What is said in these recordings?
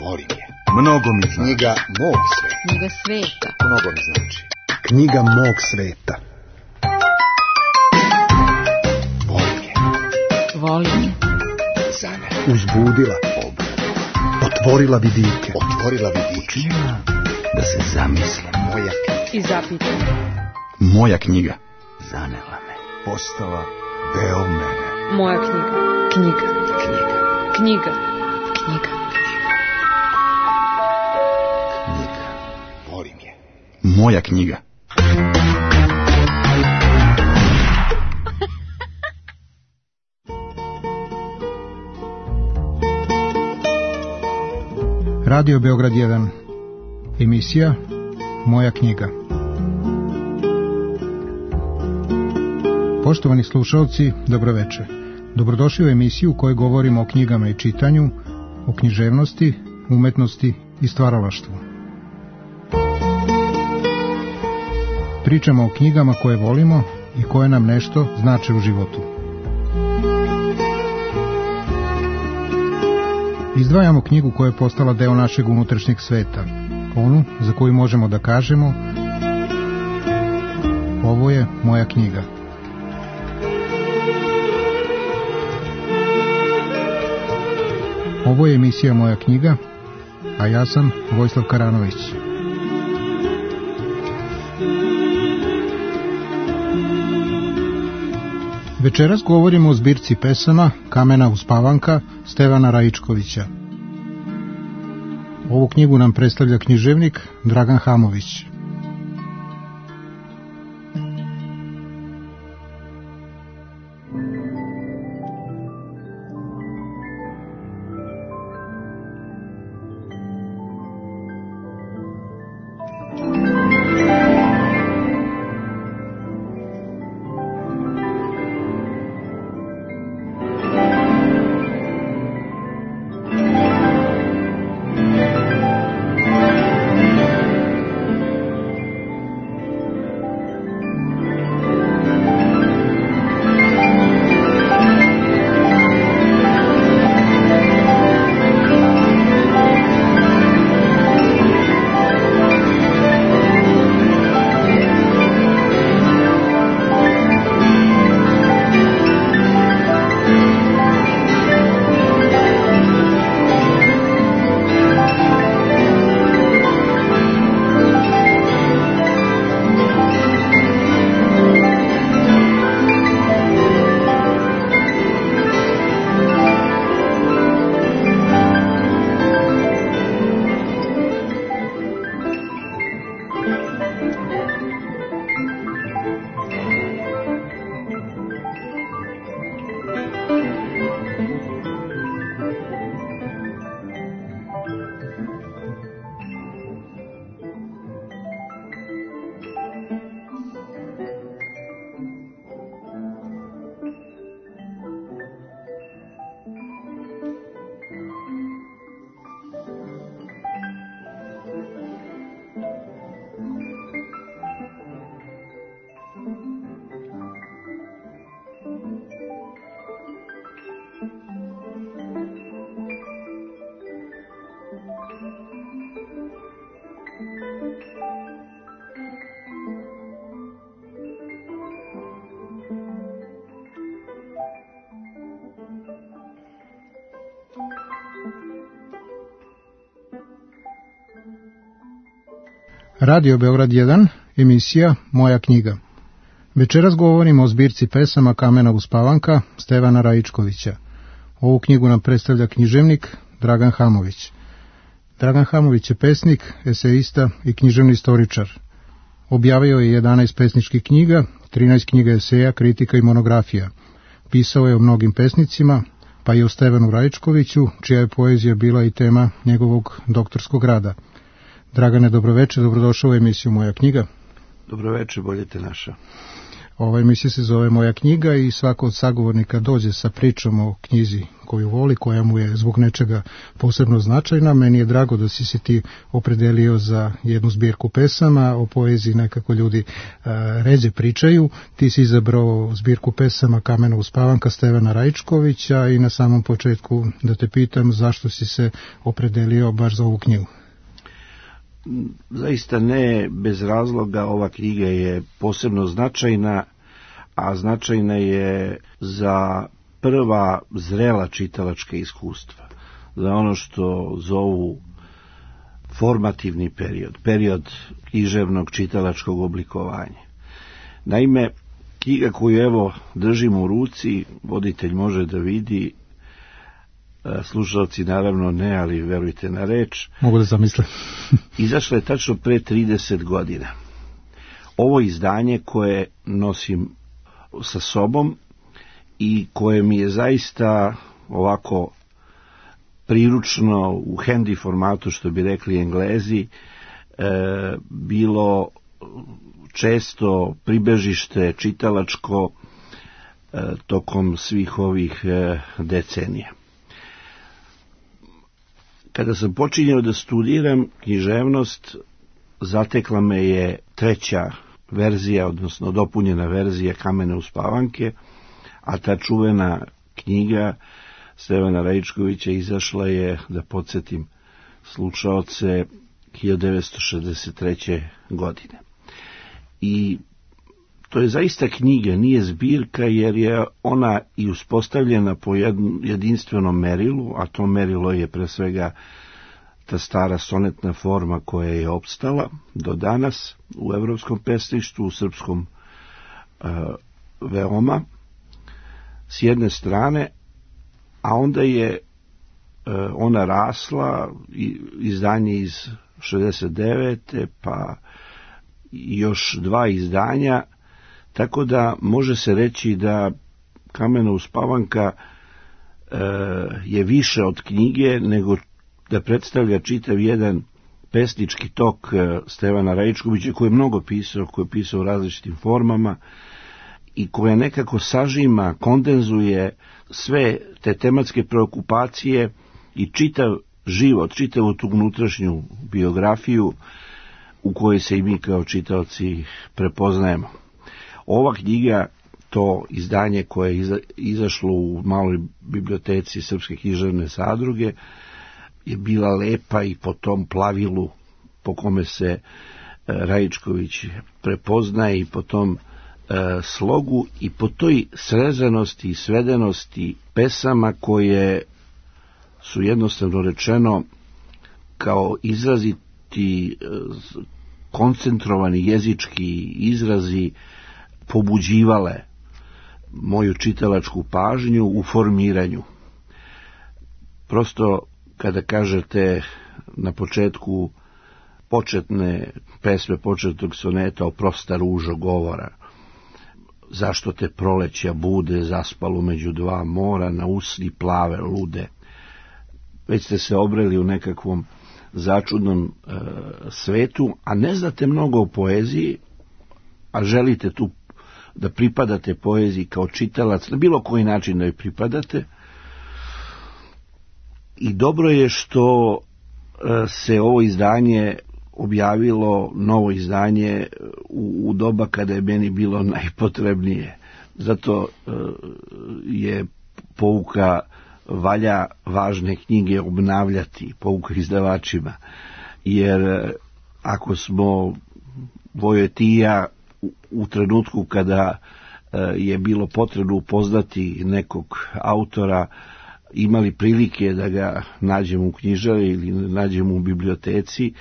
volim je. Mnogo mi znači. Knjiga mog sveta. Knjiga sveta. Mnogo mi znači. Knjiga mog sveta. Volim je. Volim je. Za mene. Uzbudila. Otvorila vidike. Otvorila vidike. Učinila da se zamislim. Moja knjiga. I zapitam. Moja knjiga. Zanela me. Postala deo mene. Moja knjiga. Knjiga. Knjiga. Knjiga. Knjiga. Knjiga. Volim je. Moja knjiga. Radio Beograd 1. Emisija Moja knjiga. Poštovani slušalci, dobroveče. Dobrodošli u emisiju u kojoj govorimo o knjigama i čitanju, o književnosti, umetnosti i stvaralaštvu. Pričamo o knjigama koje volimo i koje nam nešto znače u životu. Izdvajamo knjigu koja je postala deo našeg unutrašnjeg sveta, onu za koju možemo da kažemo: ovo je moja knjiga. Ovo je emisija Moja knjiga, a ja sam Vojislav Karanović. Večeras govorimo o zbirci pesama Kamena uspavanka Stevana Raičkovića. Ovu knjigu nam predstavlja književnik Dragan Hamović. Radio Beograd 1, emisija Moja knjiga. Večeras govorimo o zbirci pesama Kamena uspavanka Stevana Raičkovića. Ovu knjigu nam predstavlja književnik Dragan Hamović. Dragan Hamović je pesnik, eseista i književni istoričar. Objavio je 11 pesničkih knjiga, 13 knjiga eseja, kritika i monografija. Pisao je o mnogim pesnicima, pa i o Stevanu Raičkoviću, čija je poezija bila i tema njegovog doktorskog rada. Dragane, dobroveče, dobrodošao u emisiju Moja knjiga. Dobroveče, bolje te našao. Ova emisija se zove Moja knjiga i svako od sagovornika dođe sa pričom o knjizi koju voli, koja mu je zbog nečega posebno značajna. Meni je drago da si se ti opredelio za jednu zbirku pesama, o poeziji nekako ljudi ređe pričaju. Ti si izabrao zbirku pesama Kamena uspavanka Stevana Rajičkovića i na samom početku da te pitam zašto si se opredelio baš za ovu knjigu. Zaista ne bez razloga, ova knjiga je posebno značajna, a značajna je za prva zrela čitalačka iskustva, za ono što zovu formativni period književnog čitalačkog oblikovanja. Naime, knjiga koju evo držim u ruci, voditelj može da vidi, slušalci naravno ne, ali verujte na reč. Mogu da zamislim. Izašla je tačno pre 30 godina. Ovo izdanje koje nosim sa sobom i koje mi je zaista ovako priručno u handy formatu, što bi rekli Englezi, bilo često pribežište čitalačko tokom svih ovih decenija. Kada sam počinjao da studiram književnost, zatekla me je treća verzija, odnosno dopunjena verzija Kamene uspavanke, a ta čuvena knjiga Stevana Rajičkovića izašla je, da podsjetim slušaoce, 1963. godine. I to je zaista knjiga, nije zbirka, jer je ona i uspostavljena po jedinstvenom merilu, a to merilo je pre svega ta stara sonetna forma koja je opstala do danas u evropskom pesništvu, u srpskom veoma, s jedne strane, a onda je ona rasla, izdanje iz 69. pa još dva izdanja, tako da može se reći da Kamena uspavanka je više od knjige, nego da predstavlja čitav jedan pesnički tok Stevana Rajičkovića, koji je mnogo pisao, koji je pisao u različitim formama i koja nekako sažima, kondenzuje sve te tematske preokupacije i čitav život, čitavu tu unutrašnju biografiju u kojoj se i mi kao čitaoci prepoznajemo. Ova knjiga, to izdanje koje je izašlo u maloj biblioteci Srpske književne zadruge, je bila lepa i po tom plavilu po kome se Rajičković prepoznaje i po tom slogu i po toj srezanosti i svedenosti pesama koje su jednostavno rečeno kao izraziti koncentrovani jezički izrazi pobuđivale moju čitalačku pažnju u formiranju. Prosto kada kažete na početku početne pesme, početnog soneta, o prosta ružo govora, zašto te proleća bude zaspalo među dva mora, na usni plave lude, već ste se obreli u nekakvom začudnom svetu, a ne znate mnogo o poeziji, a želite tu da pripadate poeziji kao čitalac, na bilo koji način da joj pripadate. I dobro je što se ovo izdanje objavilo, novo izdanje, u doba kada je meni bilo najpotrebnije. Zato je pouka valja važne knjige obnavljati, pouka izdavačima, jer ako smo Vojo ti ja u trenutku kada je bilo potrebno upoznati nekog autora, imali prilike da ga nađemo u knjižari ili nađemo u biblioteci,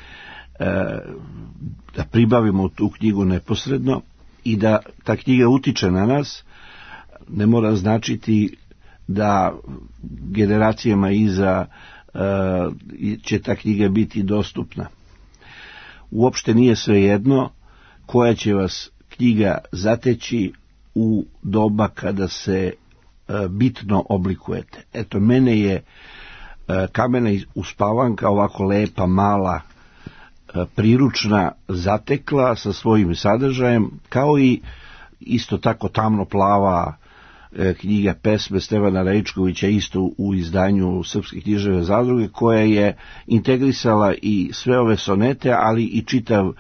da pribavimo tu knjigu neposredno i da ta knjiga utiče na nas, ne mora značiti da generacijama iza će ta knjiga biti dostupna. Uopšte nije svejedno koja će vas knjiga zateći u doba kada se bitno oblikujete. Eto, mene je Kamena uspavanka, ovako lepa, mala, priručna, zatekla sa svojim sadržajem, kao i isto tako Tamno plava knjiga pesme Stevana Raičkovića, isto u izdanju Srpske književne zadruge, koja je integrisala i sve ove sonete, ali i čitav,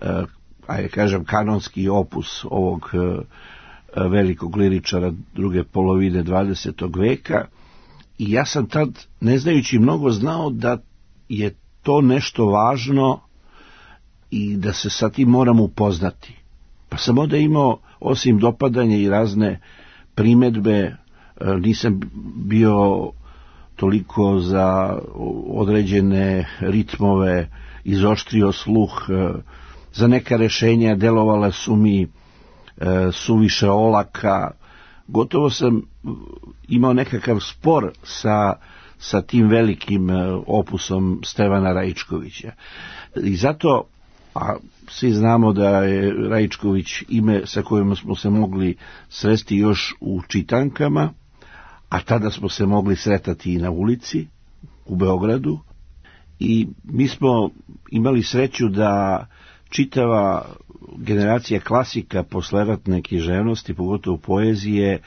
kanonski opus ovog velikog liričara druge polovine 20. veka. I ja sam tad, ne znajući mnogo, znao da je to nešto važno i da se sa tim moram upoznati. Pa sam onda imao, osim dopadanja i razne primedbe, nisam bio toliko za određene ritmove, izoštrio sluh, za neka rešenja delovala su mi suviše olaka. Gotovo sam imao nekakav spor sa tim velikim opusom Stevana Raičkovića. I zato, a svi znamo da je Raičković ime sa kojim smo se mogli sresti još u čitankama, a tada smo se mogli sretati i na ulici u Beogradu, i mi smo imali sreću da čitava generacija klasika posleratne književnosti, pogotovo poezije,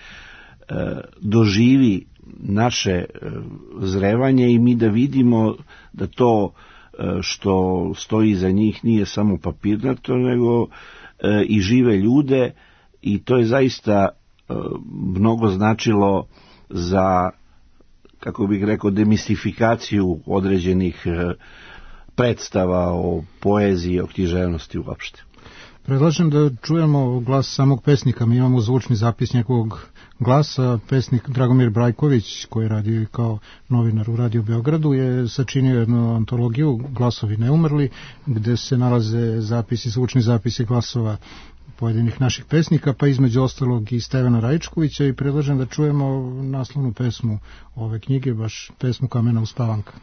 doživi naše zrevanje i mi da vidimo da to što stoji iza njih nije samo papirnato, nego i žive ljude, i to je zaista mnogo značilo za, kako bih rekao, demistifikaciju određenih predstava o poeziji, o književnosti uopšte. Predlažem da čujemo glas samog pesnika. Mi imamo zvučni zapis njegovog glasa. Pesnik Dragomir Brajković, koji radi kao novinar u Radio Beogradu, je sačinio jednu antologiju Glasovi neumrli, gde se nalaze zapisi, zvučni zapisi glasova pojedinih naših pesnika, pa između ostalog i Stevana Raičkovića, i predlažem da čujemo naslovnu pesmu ove knjige, baš pesmu Kamena uspavanka.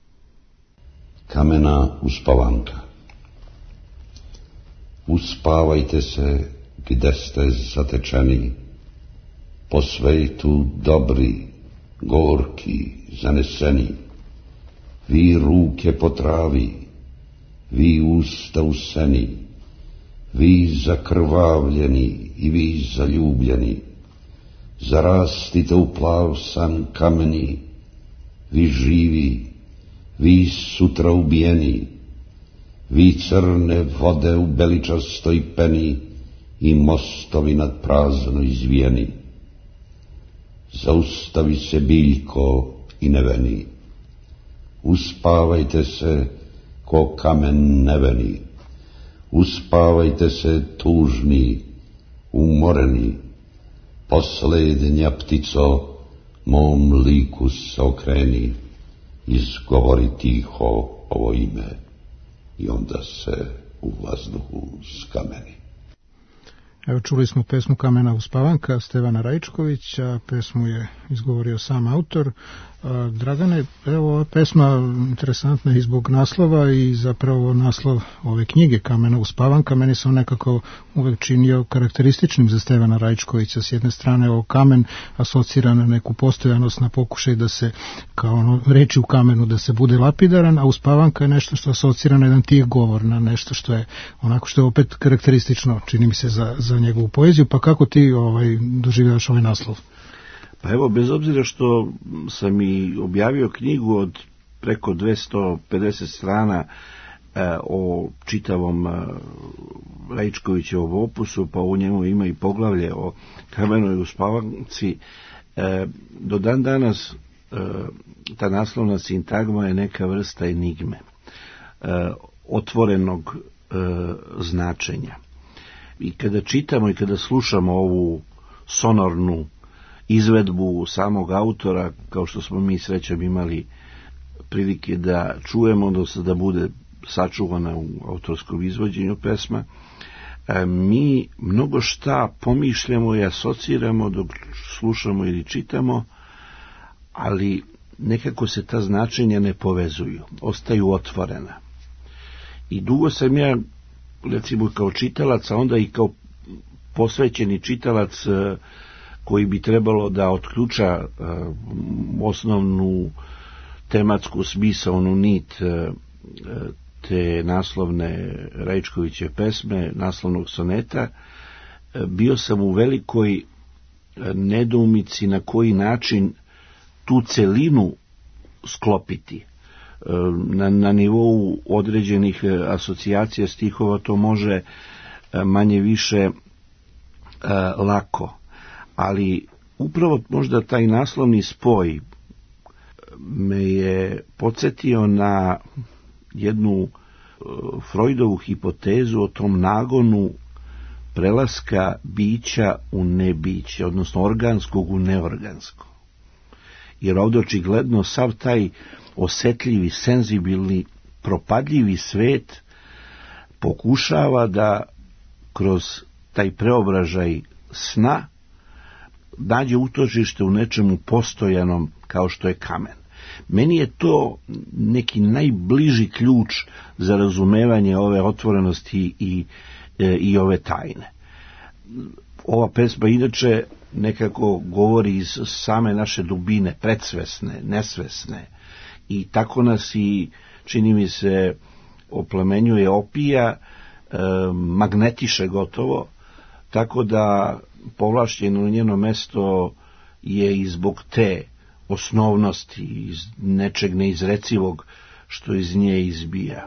Kamena uspavanka. Uspavajte se gde ste zatečeni, po svejtu dobri, gorki, zaneseni, vi ruke po travi, vi usta u seni, vi zakrvavljeni i vi zaljubljeni, zarastite u plav san kameni, vi živi, vi sutra ubijeni, vi crne vode u beličastoj peni i mostovi nad prazno izvijeni. Zaustavi se biljko i neveni, uspavajte se ko kamen neveni, uspavajte se tužni, umoreni, poslednja ptico mom liku se okreni, izgovori tiho ovo ime i onda se u vazduhu skameni. Evo, čuli smo pesmu Kamena uspavanka Stevana Raičkovića, pesmu je izgovorio sam autor. Dragane, evo, ova pesma interesantna i zbog naslova, i zapravo naslov ove knjige Kamena uspavanka meni se on nekako uvek činio karakterističnim za Stevana Raičkovića. S jedne strane, ovo kamen asocira na neku postojanost, na pokušaj da se, kao reči u kamenu, da se bude lapidaran, a uspavanka je nešto što asocira na jedan tih govor, na nešto što je onako što je opet karakteristično, čini mi se, za njegovu poeziju. Pa kako ti doživljavaš ovaj naslov? Pa evo, bez obzira što sam i objavio knjigu od preko 250 strana o čitavom Raičkovićevom opusu, pa u njemu ima i poglavlje o Kamenoj uspavanci, do dan danas ta naslovna sintagma je neka vrsta enigme, otvorenog značenja. I kada čitamo i kada slušamo ovu sonornu izvedbu samog autora, kao što smo mi srećom imali prilike da čujemo, odnosno da bude sačuvana u autorskom izvođenju pesma, mi mnogo šta pomišljamo i asociramo dok slušamo ili čitamo, ali nekako se ta značenja ne povezuju, ostaju otvorena. I dugo sam ja, recimo kao čitalac, a onda i kao posvećeni čitalac koji bi trebalo da otključa osnovnu tematsku smisaonu nit te naslovne Raičkovićeve pesme, naslovnog soneta, bio sam u velikoj nedoumici na koji način tu celinu sklopiti. Na nivou određenih asocijacija stihova to može manje više lako, ali upravo možda taj naslovni spoj me je podsjetio na jednu Freudovu hipotezu o tom nagonu prelaska bića u nebiće, odnosno organskog u neorgansko. Jer ovdje očigledno sav taj osjetljivi, senzibilni, propadljivi svet pokušava da kroz taj preobražaj sna nađe utočište u nečemu postojanom kao što je kamen. Meni je to neki najbliži ključ za razumevanje ove otvorenosti i ove tajne. Ova pesma inače nekako govori iz same naše dubine, predsvesne, nesvesne, i tako nas i, čini mi se, oplemenjuje, opija, magnetiše gotovo, tako da povlašćeno njeno mesto je i zbog te osnovnosti, iz nečeg neizrecivog što iz nje izbija.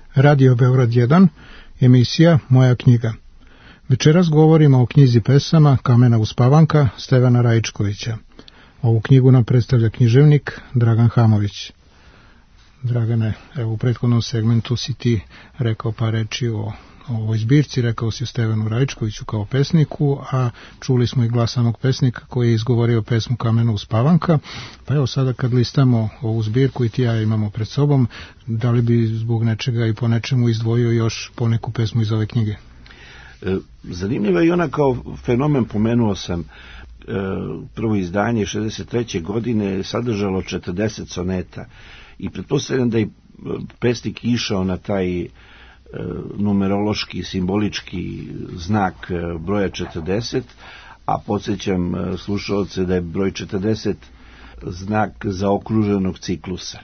Radio Beograd 1, emisija Moja knjiga. Večeras govorimo o knjizi pesama Kamena uspavanka Stevana Rajičkovića. Ovu knjigu nam predstavlja književnik Dragan Hamović. Dragane, evo u prethodnom segmentu si ti rekao par reči o ovoj zbirci, rekao si o Stevanu Rajičkoviću kao pesniku, a čuli smo i glas samog pesnika koji je izgovorio pesmu Kamena uspavanka. Pa evo sada kad listamo ovu zbirku i ti ja imamo pred sobom, da li bi zbog nečega i po nečemu izdvojio još poneku pesmu iz ove knjige? Zanimljiva je ona kao fenomen, pomenuo sam, prvo izdanje 63. godine sadržalo 40 soneta i pretpostavljam da je pesnik išao na taj numerološki, simbolički znak broja 40, a podsjećam slušalce da je broj 40 znak zaokruženog ciklusa.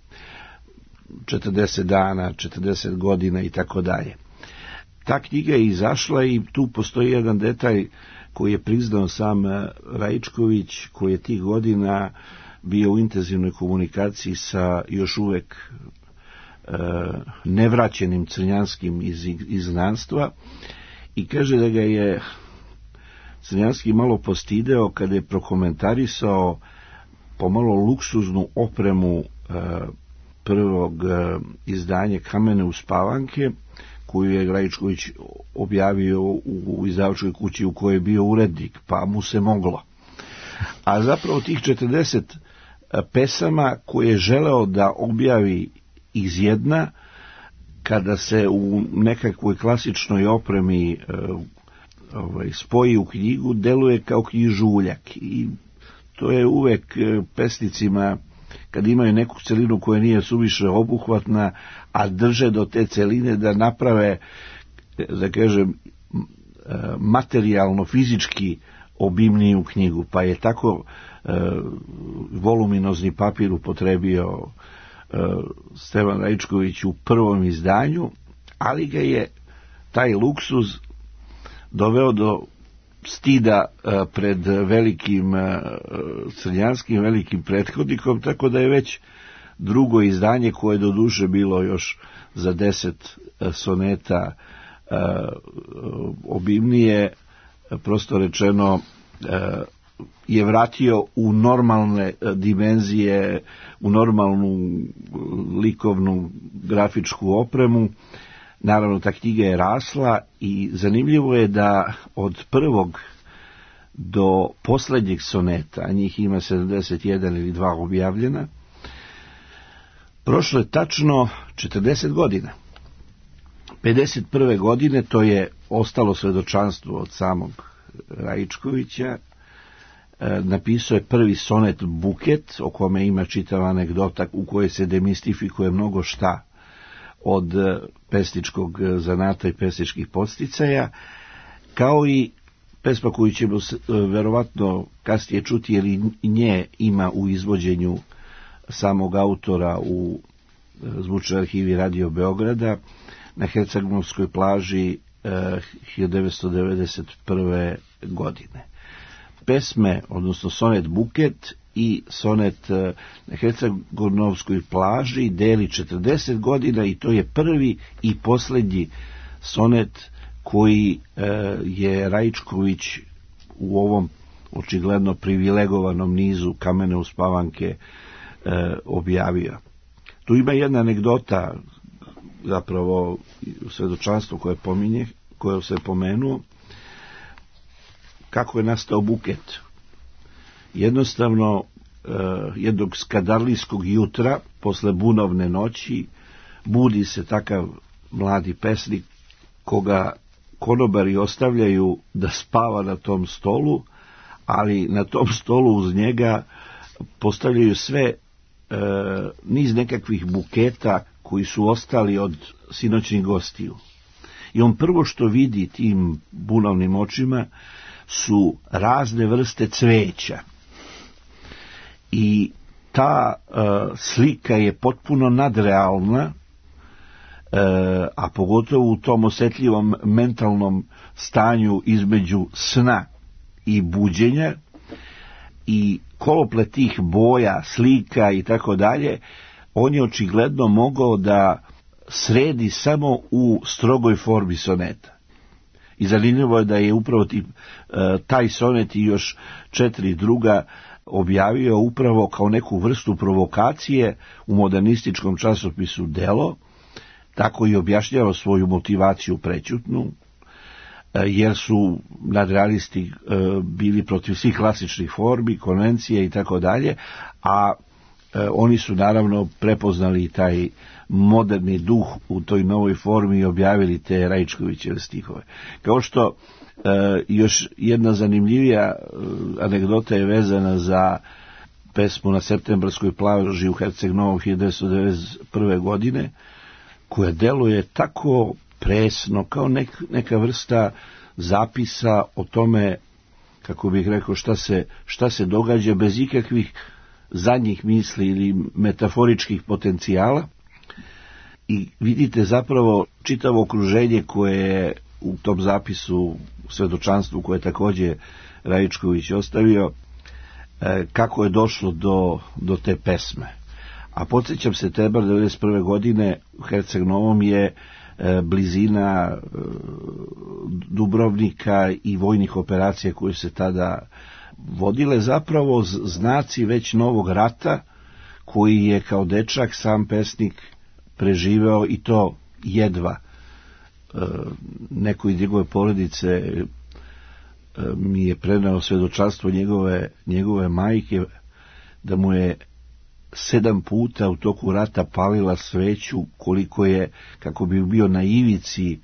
40 dana, 40 godina i tako dalje. Ta knjiga je izašla i tu postoji jedan detalj koji je priznao sam Rajičković, koji je tih godina bio u intenzivnoj komunikaciji sa još uvek nevraćenim crnjanskim iz izgnanstva, i kaže da ga je Crnjanski malo postideo kada je prokomentarisao pomalo luksuznu opremu prvog izdanja Kamene uspavanke, koju je Rajičković objavio u izdavačkoj kući u kojoj je bio urednik, pa mu se moglo. A zapravo tih 40 pesama koje je želeo da objavi iz jedna, kada se u nekakvoj klasičnoj opremi spoji u knjigu, deluje kao knjižuljak. I to je uvek pesnicima, kad imaju neku celinu koja nije suviše obuhvatna, a drže do te celine da naprave, da kažem, materijalno, fizički obimniju knjigu. Pa je tako voluminozni papir upotrebio Stevan Rajičković u prvom izdanju, ali ga je taj luksuz doveo do stida pred velikim crnjanskim, velikim prethodnikom, tako da je već drugo izdanje, koje do duše bilo još za 10 soneta obimnije, prosto rečeno je vratio u normalne dimenzije, u normalnu likovnu grafičku opremu. Naravno, ta knjiga je rasla i zanimljivo je da od prvog do poslednjeg soneta, a njih ima 71 ili 2 objavljena, prošlo je tačno 40 godina. 51. godine, to je ostalo svedočanstvo od samog Rajičkovića, napisao je prvi sonet Buket, o kome ima čitava anegdota u kojoj se demistifikuje mnogo šta od pesničkog zanata i pesničkih podsticaja, kao i pesma koju ćemo verovatno kasnije čuti, jer i nje ima u izvođenju samog autora u zvučnoj arhivi Radio Beograda na Herceg-Novskoj plaži 1991. godine. Pesme, odnosno sonet Buket i sonet na Herceg-Novskoj plaži deli 40 godina i to je prvi i posljednji sonet koji je Rajičković u ovom očigledno privilegovanom nizu Kamene uspavanke objavio. Tu ima jedna anegdota, zapravo svedočanstvo koje se pomenuo, kako je nastao Buket. Jednostavno, jednog skadarlijskog jutra, posle bunovne noći, budi se takav mladi pesnik, koga konobari ostavljaju da spava na tom stolu, ali na tom stolu uz njega postavljaju sve niz nekakvih buketa koji su ostali od sinoćnih gostiju. I on prvo što vidi tim bunovnim očima su razne vrste cveća. I ta slika je potpuno nadrealna, a pogotovo u tom osjetljivom mentalnom stanju između sna i buđenja, i koloplet tih boja, slika i tako dalje, on je očigledno mogao da sredi samo u strogoj formi soneta. I zanimljivo je da je upravo taj sonet i još 4 druga objavio upravo kao neku vrstu provokacije u modernističkom časopisu Delo, tako i objašnjava svoju motivaciju prećutnu, jer su nadrealisti bili protiv svih klasičnih formi, konvencije i tako dalje, a oni su naravno prepoznali taj moderni duh u toj novoj formi i objavili te Raičkovićeve stihove. Kao što još jedna zanimljivija anegdota je vezana za pesmu Na septembarskoj plaži u Herceg Novom 1991. godine, koja deluje tako presno, kao neka vrsta zapisa o tome, kako bih rekao, šta se događa, bez ikakvih zadnjih misli ili metaforičkih potencijala. I vidite zapravo čitavo okruženje koje je u tom zapisu, svedočanstvu koje je također Raičković ostavio, kako je došlo do te pesme. A podsjećam, septembar 1991. godine u Herceg Novom je blizina Dubrovnika i vojnih operacija koje se tada vodile, zapravo znaci već novog rata koji je kao dečak sam pesnik preživeo, i to jedva. Neko iz njegove porodice mi je preneo svedočanstvo njegove majke, da mu je 7 puta u toku rata palila sveću, koliko je, kako bi bio na ivici,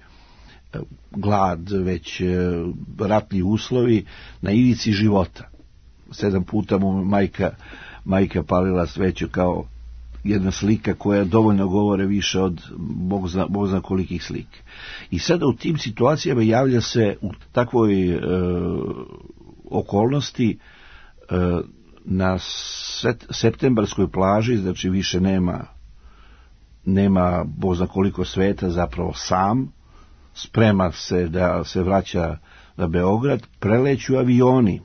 glad, već ratni uslovi, na ivici života. 7 puta mu majka palila sveću, kao jedna slika koja dovoljno govore više od Bog zna kolikih slika. I sada u tim situacijama javlja se u takvoj okolnosti na septembarskoj plaži, znači više nema Bog zna koliko sveta, zapravo sam, sprema se da se vraća na Beograd, preleću avioni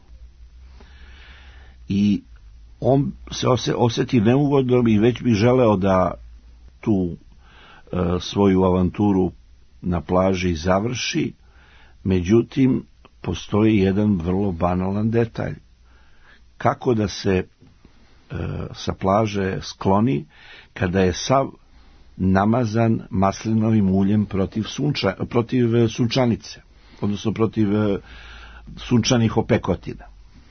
i on se osjeti neugodno i već bi želeo da tu svoju avanturu na plaži završi. Međutim, postoji jedan vrlo banalan detalj. Kako da se sa plaže skloni kada je sav namazan maslinovim uljem protiv sunčanice, odnosno protiv sunčanih opekotina.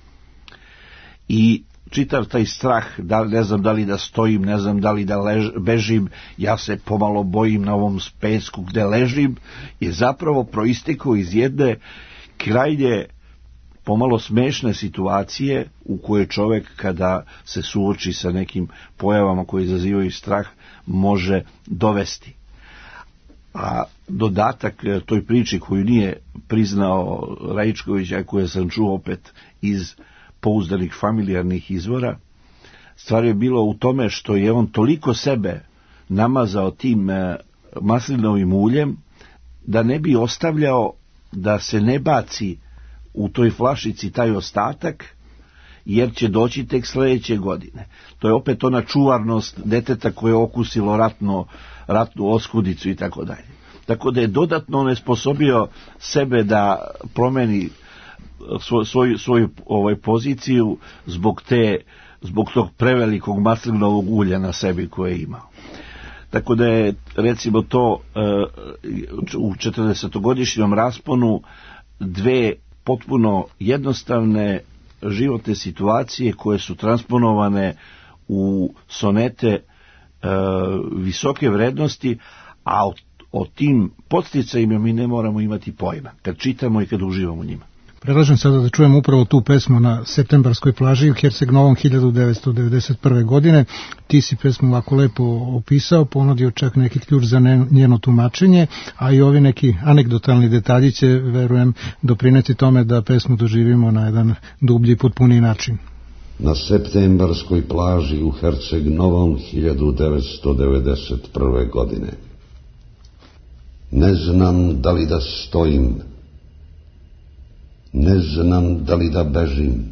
I čitav taj strah, ne znam da li da stojim, ne znam da li da bežim, ja se pomalo bojim na ovom pesku gde ležim, je zapravo proistekao iz jedne krajnje pomalo smešne situacije u kojoj čovjek, kada se suoči sa nekim pojavama koje izazivaju strah, može dovesti. A dodatak toj priči koju nije priznao Raičković, a koju sam čuo opet iz pouzdanih familijarnih izvora, stvar je bilo u tome što je on toliko sebe namazao tim maslinovim uljem da ne bi ostavljao da se ne baci u toj flašici taj ostatak, jer će doći tek sljedeće godine. To je opet ona čuvarnost deteta koje je okusilo ratnu oskudicu i tako dalje. Tako da je dodatno onesposobio sebe da promeni svoju poziciju zbog tog prevelikog maslinovog ulja na sebi koje je imao. Tako da je, recimo, to u 40-godišnjem rasponu dve potpuno jednostavne životne situacije koje su transponovane u sonete visoke vrednosti, a o tim podsticajima mi ne moramo imati pojma kad čitamo i kad uživamo u njima. Predlažem sada da čujemo upravo tu pesmu Na septembarskoj plaži u Herceg Novom 1991. godine. Ti si pesmu ovako lepo opisao, ponudio čak neki ključ za njeno tumačenje, a i ovi neki anegdotalni detalji će, verujem, doprineti tome da pesmu doživimo na jedan dublji i potpuniji način. Na septembarskoj plaži u Herceg Novom 1991. godine. Ne znam da li da stojim, ne znam da li da bežim,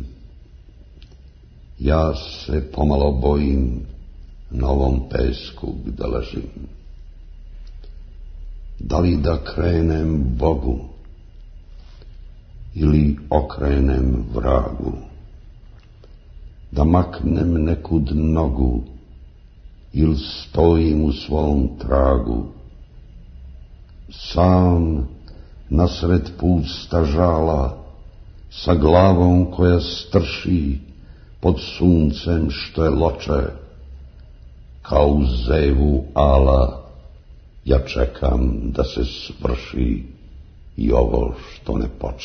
ja se pomalo bojim na ovom pesku gde ležim. Da li da krenem Bogu ili okrenem vragu, da maknem nekud nogu il stojim u svom tragu, sam nasred pusta žala, sa glavom koja strši pod suncem što je loče, kao u zevu ala, ja čekam da se svrši i ovo što ne poče.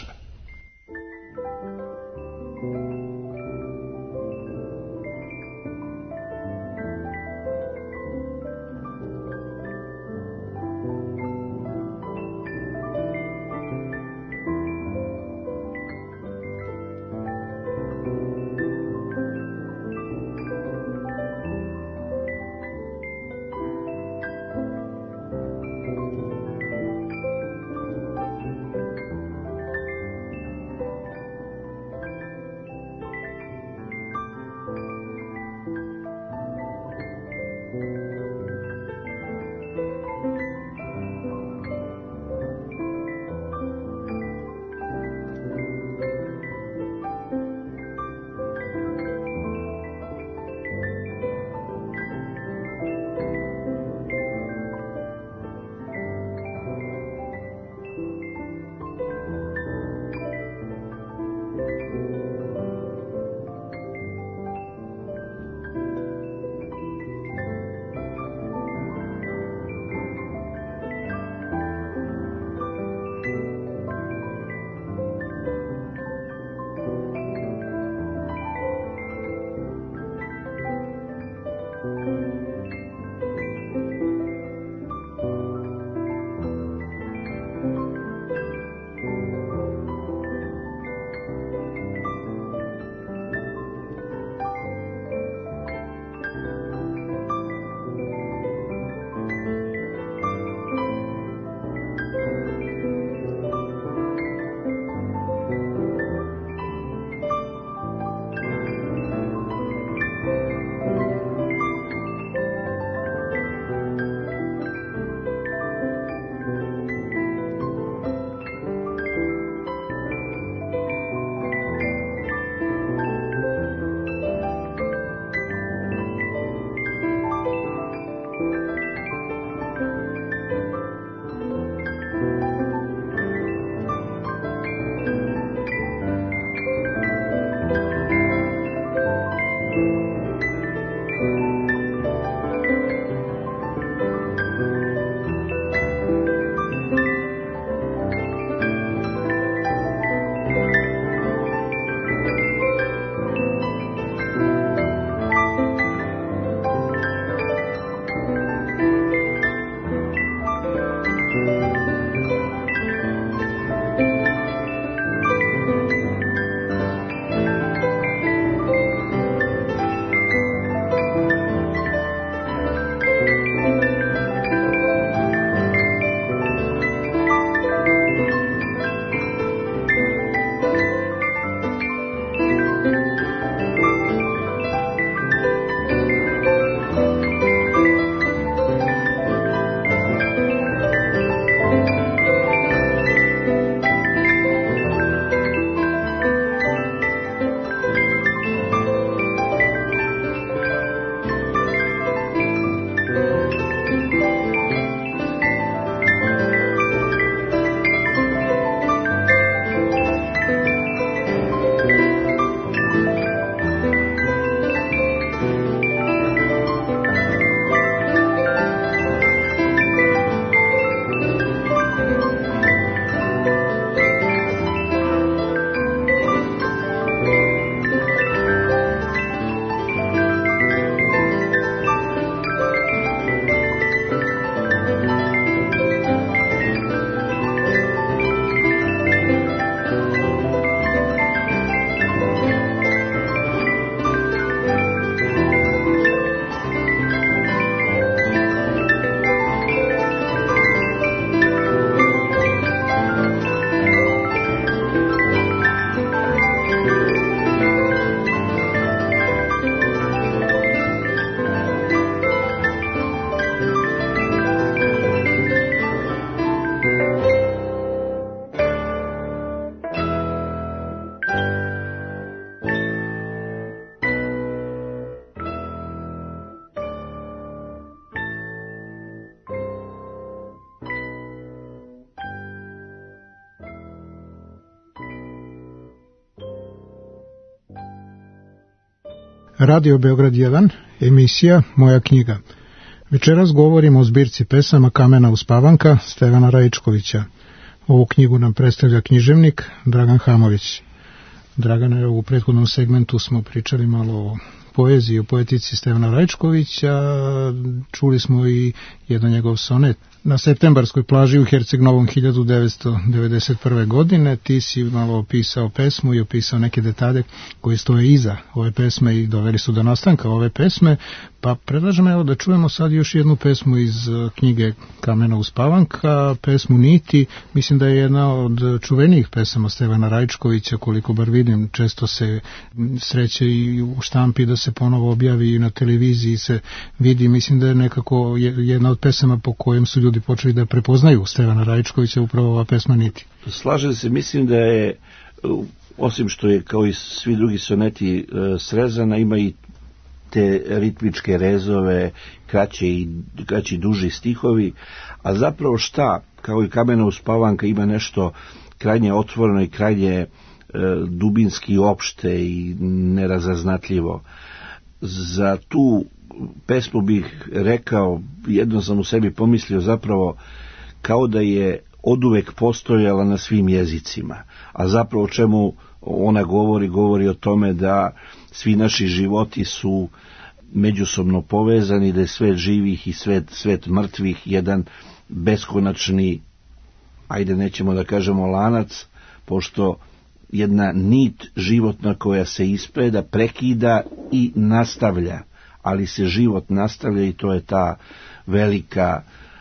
Radio Beograd 1, emisija Moja knjiga. Večeras govorimo o zbirci pesama Kamena uspavanka Stevana Raičkovića. Ovu knjigu nam predstavlja književnik Dragan Hamović. Dragane, u prethodnom segmentu smo pričali malo o poeziji, o poetici Stevana Raičkovića, čuli smo i jedan njegov sonet. Na septembarskoj plaži u Herceg-Novom 1991. godine ti si malo opisao pesmu i opisao neke detalje koji stoje iza ove pesme i doveli su do nastanka ove pesme, pa predlažem evo da čujemo sad još jednu pesmu iz knjige Kamena uspavanka, pesmu Niti. Mislim da je jedna od čuvenijih pesama Stevana Raičkovića, koliko bar vidim, često se sreće i u štampi da se ponovo objavi i na televiziji se vidi. Mislim da je nekako jedna od pesama po kojem su ljudi počeli da prepoznaju Stevana Raičkovića, upravo ova pesma Niti. Slažem se, mislim da je, osim što je kao i svi drugi soneti srezana, ima i te ritmičke rezove, kraći duži stihovi, a zapravo šta, kao i Kamena uspavanka, ima nešto krajnje otvoreno i krajnje dubinski opšte i nerazaznatljivo. Za tu pesmu bih rekao, jedno sam u sebi pomislio zapravo, kao da je oduvek postojala na svim jezicima, a zapravo o čemu ona govori o tome da svi naši životi su međusobno povezani, da je svet živih i svet mrtvih jedan beskonačni, ajde nećemo da kažemo lanac, pošto jedna nit životna koja se ispreda, prekida i nastavlja, ali se život nastavlja i to je ta velika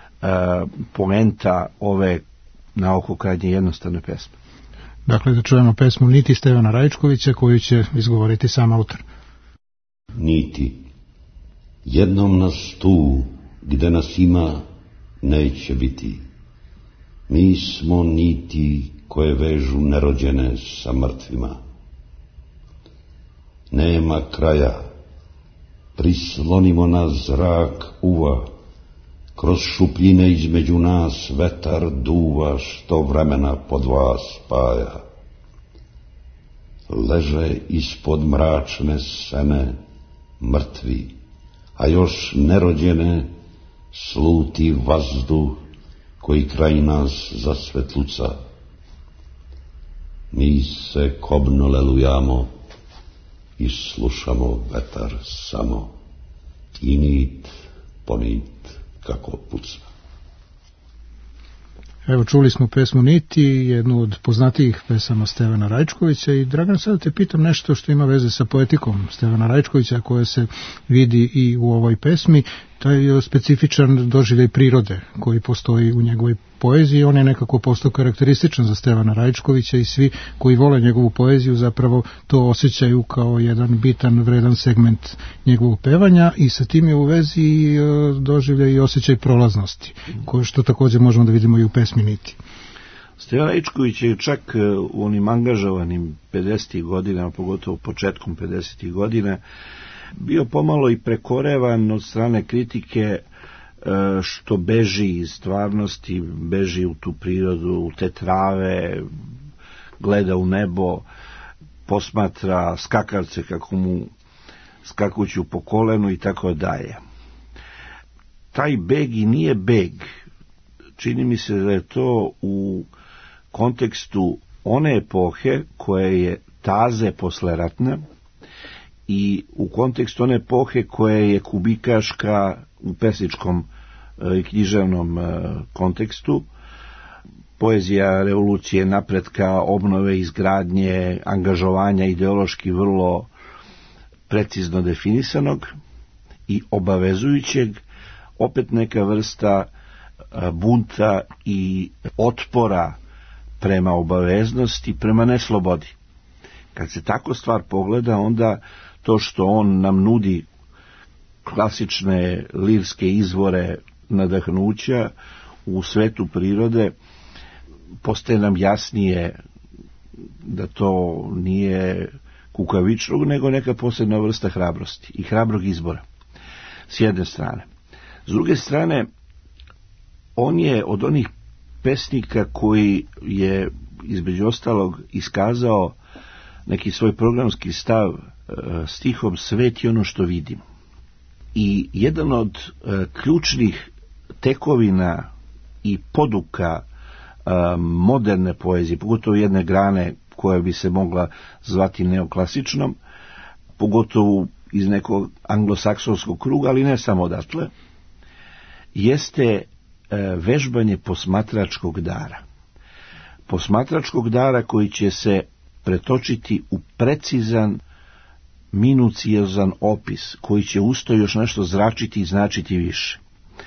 poenta ove naoko krajnje jednostavne pesme. Dakle, da čujemo pesmu Niti Stevana Raičkovića, koju će izgovoriti sam autor. Niti, jednom nas tu, gde nas ima, neće biti. Mi smo niti koje vežu nerođene sa mrtvima. Nema kraja, prislonimo nas zrak uva, kroz šupljine između nas vetar duva, što vremena po dva spaja. Leže ispod mračne sene mrtvi, a još nerođene sluti vazduh koji kraj nas zasvetluca. Mi se kobno lelujamo i slušamo vetar samo, i nit po nit kako puca. Evo, čuli smo pesmu Niti, jednu od poznatijih pesama Stevana Raičkovića, i Dragan, sada te pitam nešto što ima veze sa poetikom Stevana Raičkovića, koja se vidi i u ovoj pesmi. Taj specifičan doživljaj prirode koji postoji u njegovoj poeziji, on je nekako postao karakterističan za Stevana Raičkovića i svi koji vole njegovu poeziju zapravo to osjećaju kao jedan bitan, vredan segment njegovog pevanja, i sa tim je u vezi doživljaj i osjećaj prolaznosti, koje što također možemo da vidimo i u pesmi Niti. Stevan Raičković je čak u onim angažovanim 50. godina, pogotovo početkom 50. godina, bio pomalo i prekorevan od strane kritike što beži iz stvarnosti, beži u tu prirodu, u te trave, gleda u nebo, posmatra skakavce kako mu skakuću po kolenu i tako dalje. Taj beg i nije beg. Čini mi se da je to u kontekstu one epohe koja je taze posleratna i u kontekstu one epohe koja je kubikaška u pesničkom i književnom kontekstu. Poezija revolucije, napretka, obnove, izgradnje, angažovanja ideološki vrlo precizno definisanog i obavezujućeg, opet neka vrsta bunta i otpora prema obaveznosti, prema neslobodi. Kad se tako stvar pogleda, onda to što on nam nudi klasične lirske izvore nadahnuća u svetu prirode, postaje nam jasnije da to nije kukavičluk, nego neka posebna vrsta hrabrosti i hrabrog izbora, s jedne strane. S druge strane, on je od onih pesnika koji je između ostalog iskazao neki svoj programski stav stihom sveti ono što vidimo. I jedan od ključnih tekovina i poduka moderne poezije, pogotovo jedne grane koja bi se mogla zvati neoklasičnom, pogotovo iz nekog anglosaksonskog kruga, ali ne samo odatle, jeste vežbanje posmatračkog dara. Posmatračkog dara koji će se pretočiti u precizan, minuciozan opis, koji će usto još nešto zračiti i značiti više.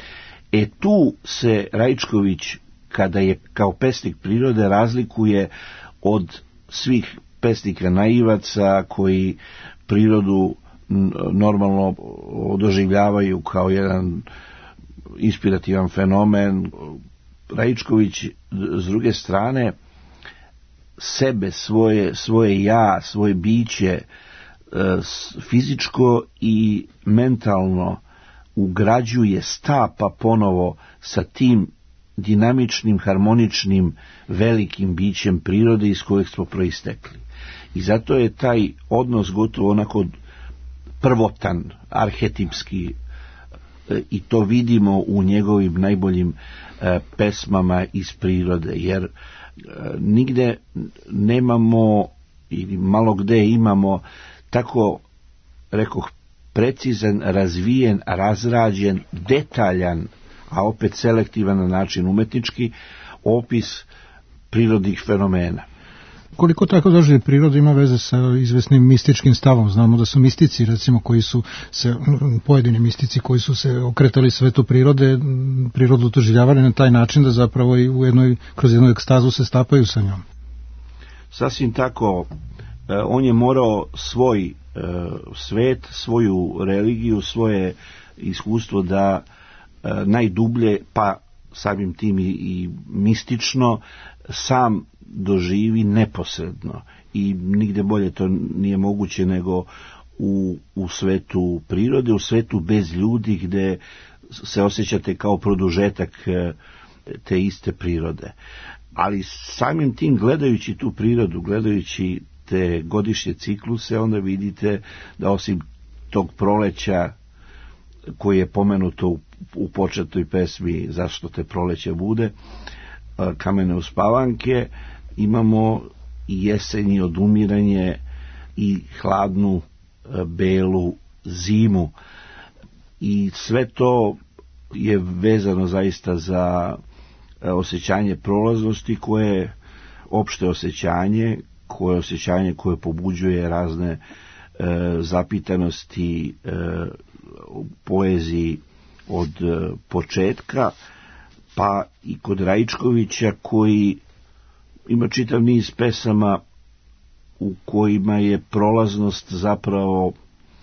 Tu se Raičković, kada je kao pesnik prirode, razlikuje od svih pesnika naivaca koji prirodu normalno doživljavaju kao jedan inspirativan fenomen. Raičković, s druge strane, sebe, svoje ja, svoje biće, fizičko i mentalno ugrađuje, stapa ponovo sa tim dinamičnim, harmoničnim, velikim bićem prirode iz kojeg smo proistekli. I zato je taj odnos gotovo onako prvotan, arhetipski, i to vidimo u njegovim najboljim pesmama iz prirode, jer nigde nemamo, ili malo gde imamo, tako, rekoh, precizan, razvijen, razrađen, detaljan, a opet selektivan na način umetnički, opis prirodnih fenomena. Koliko tako doživlje priroda ima veze sa izvesnim mističkim stavom? Znamo da su mistici, recimo, pojedini mistici koji su se okretali svetu prirode, prirodu doživljavali na taj način da zapravo i kroz jednu ekstazu se stapaju sa njom. Sasvim tako, on je morao svoj svet, svoju religiju, svoje iskustvo da najdublje, pa samim tim i mistično, sam doživi neposredno. I nigde bolje to nije moguće nego u svetu prirode, u svetu bez ljudi, gde se osjećate kao produžetak te iste prirode. Ali samim tim, gledajući tu prirodu, gledajući te godišnje cikluse, onda vidite da osim tog proleća koji je pomenuto u početnoj pesmi Zašto te proleće bude, Kamene uspavanke, imamo i jesenje odumiranje i hladnu belu zimu. I sve to je vezano zaista za osjećanje prolaznosti, koje je opšte osjećanje koje pobuđuje razne zapitanosti poeziji od početka, pa i kod Raičkovića, koji ima čitav niz pesama u kojima je prolaznost zapravo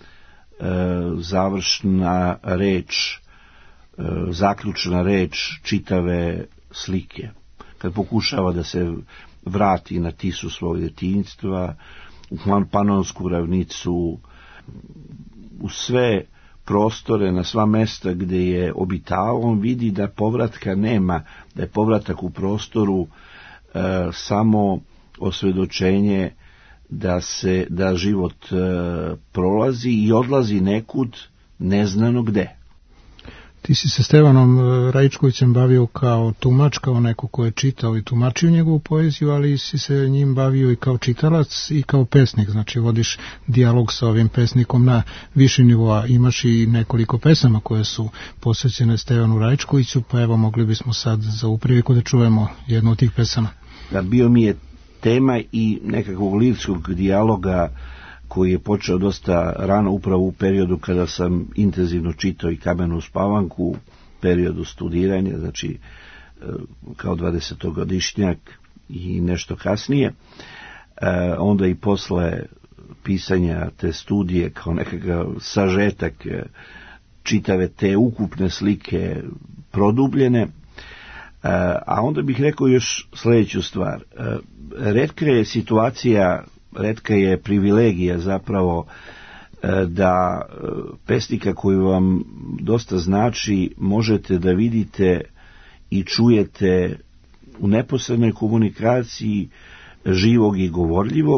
završna reč, zaključna reč čitave slike. Kad pokušava da se vrati na Tisu svog djetinjstva, u Panonsku ravnicu, u sve prostore, na sva mesta gdje je obitao, on vidi da povratka nema, da je povratak u prostoru samo osvjedočenje da život prolazi i odlazi nekud neznano gde. Ti si se Stevanom Raičkovićem bavio kao tumač, kao neko ko je čitao i tumačio njegovu poeziju, ali si se njim bavio i kao čitalac i kao pesnik, znači vodiš dijalog sa ovim pesnikom na viši nivoa. Imaš i nekoliko pesama koje su posvećene Stevanu Raičkoviću, pa evo mogli bismo sad za ovu priliku da čujemo jednu od tih pesama. Da, bio mi je tema i nekakvog lirskog dijaloga koji je počeo dosta rano, upravo u periodu kada sam intenzivno čitao i Kamenu uspavanku, u periodu studiranja, znači kao 20-godišnjak i nešto kasnije. Onda i posle pisanja te studije kao nekakav sažetak čitave te ukupne slike produbljene. A onda bih rekao još sljedeću stvar. Retka je situacija, retka je privilegija zapravo da pesnika koji vam dosta znači možete da vidite i čujete u neposrednoj komunikaciji živog i govorljivog,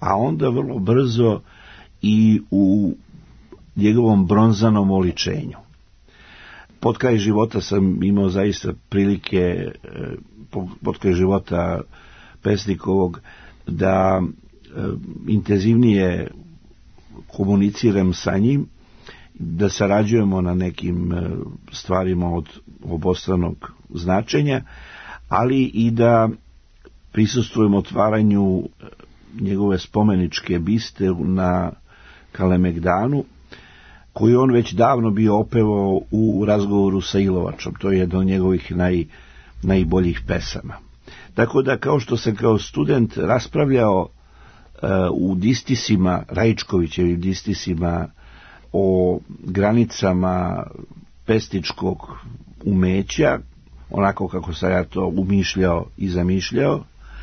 a onda vrlo brzo i u njegovom bronzanom oličenju. Pod kraj života sam imao zaista prilike, pod kraj života pesnikovog, da intenzivnije komuniciram sa njim, da sarađujemo na nekim stvarima od obostranog značenja, ali i da prisustvujem otvaranju njegove spomeničke biste na Kalemegdanu, koju on već davno bio opevao u razgovoru sa Ilovačom. To je jedna od njegovih najboljih pesama. Tako da, kao što sam kao student raspravljao u distisima, Rajičkovićevim distisima, o granicama pesničkog umeća, onako kako sam ja to umišljao i zamišljao,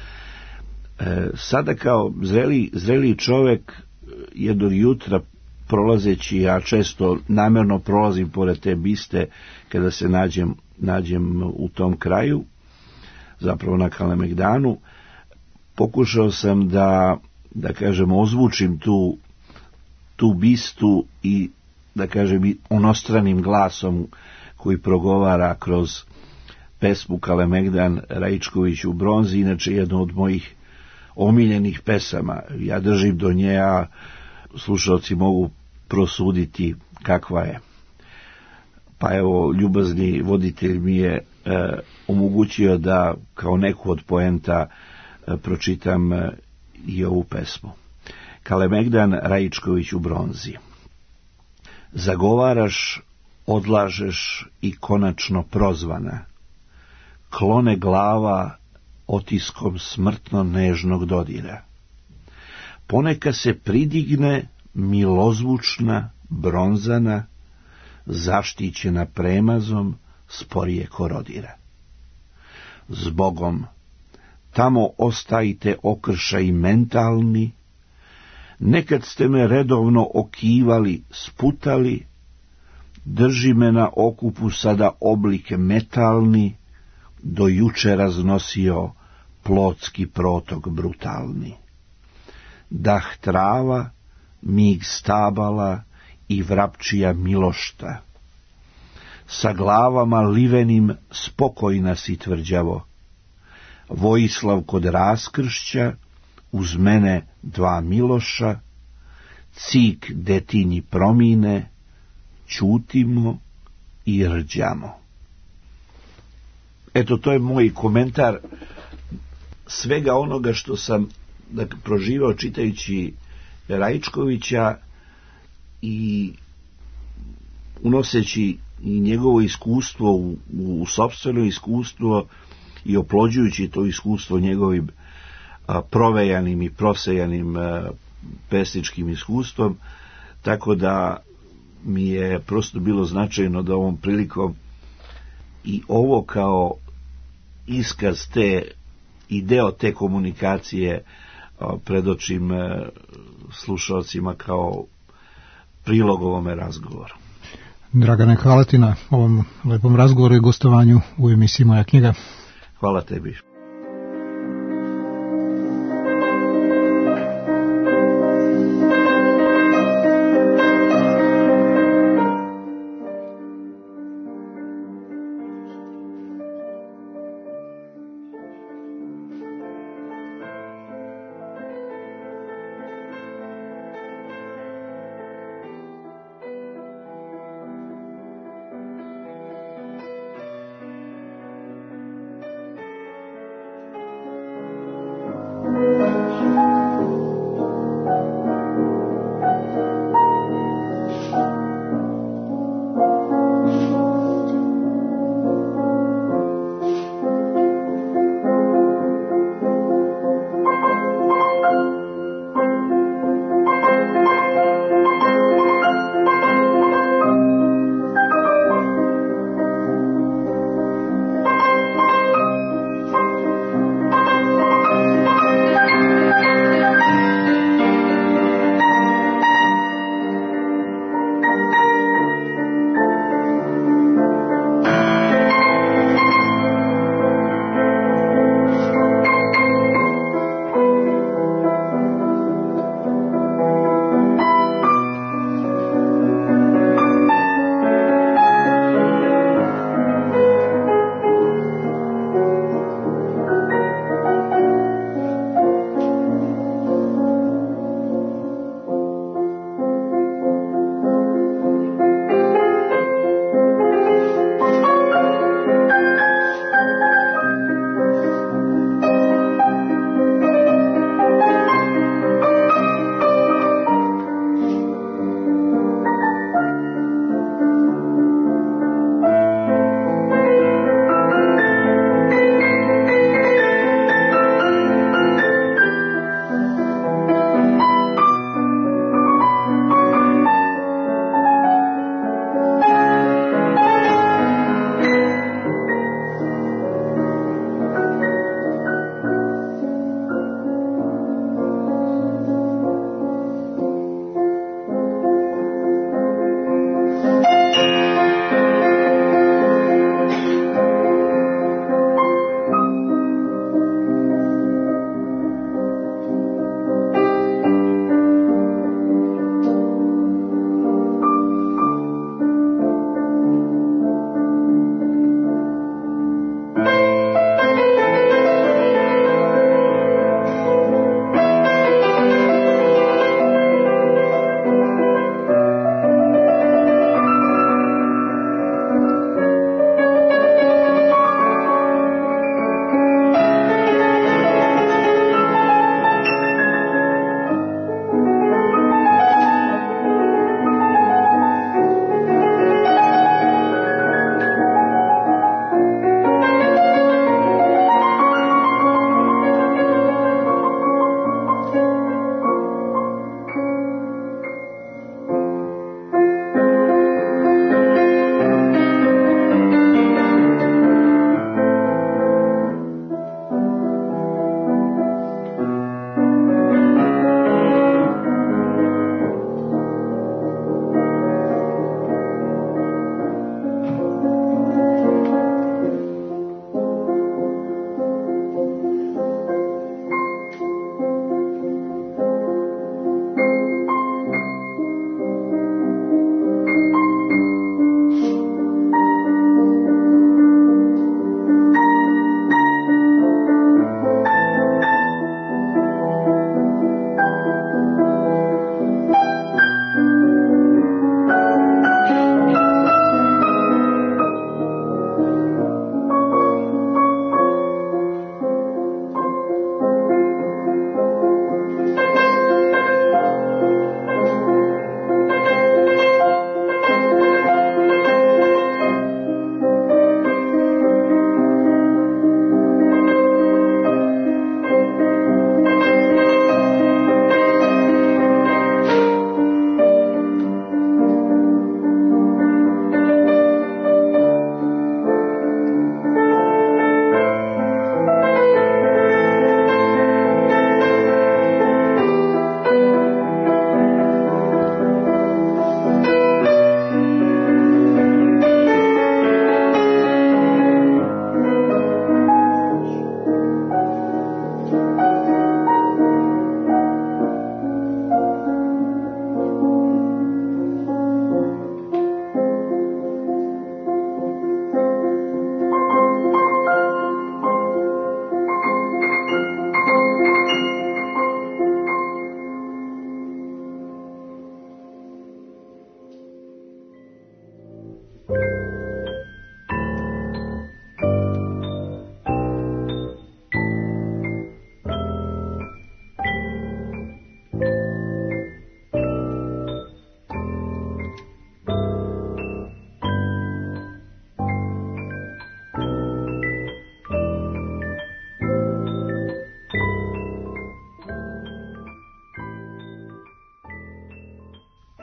sada kao zreli čovek jednog jutra prolazeći, ja često namjerno prolazim pored te biste kada se nađem u tom kraju, zapravo na Kalemegdanu, pokušao sam da kažem, ozvučim tu bistu i da kažem onostranim glasom koji progovara kroz pesmu Kalemegdan Rajičković u bronzi, inače jedno od mojih omiljenih pesama. Ja držim do nje, a slušalci mogu prosuditi kakva je. Pa evo, ljubazni voditelj mi je omogućio da kao neku od poenta pročitam i ovu pesmu. Kalemegdan Rajičković u bronzi. Zagovaraš, odlažeš i konačno prozvana, klone glava otiskom smrtno nežnog dodira. Poneka se pridigne milozvučna, bronzana, zaštićena premazom, sporije korodira. Zbogom, tamo ostajte okršaj mentalni, nekad ste me redovno okivali, sputali, drži me na okupu sada oblike metalni, do juče raznosio plotski protok brutalni. Dah trava, mig stabala i vrapčija milošta, sa glavama livenim spokojna si tvrđavo, Vojislav kod raskršća, uz mene dva Miloša, cik detinji promine, ćutimo i rđamo. Eto, to je moj komentar svega onoga što sam proživao čitajući Rajičkovića i unoseći i njegovo iskustvo u sopstveno iskustvo i oplođujući to iskustvo njegovim provejanim i prosejanim pesničkim iskustvom, tako da mi je prosto bilo značajno da ovom prilikom i ovo kao iskaz te i deo te komunikacije predočim slušalcima kao prilog ovome razgovoru. Dragane, hvala ti na ovom lepom razgovoru i gostovanju u emisiji Moja knjiga. Hvala tebi.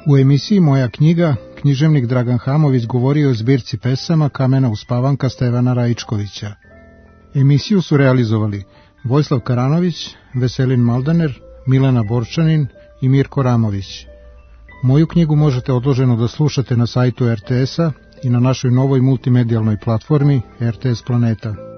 U emisiji Moja knjiga književnik Dragan Hamović govorio o zbirci pesama Kamena uspavanka Stevana Raičkovića. Emisiju su realizovali Vojislav Karanović, Veselin Maldaner, Milena Borčanin i Mirko Ramović. Moju knjigu možete odloženo da slušate na sajtu RTS-a i na našoj novoj multimedijalnoj platformi RTS Planeta.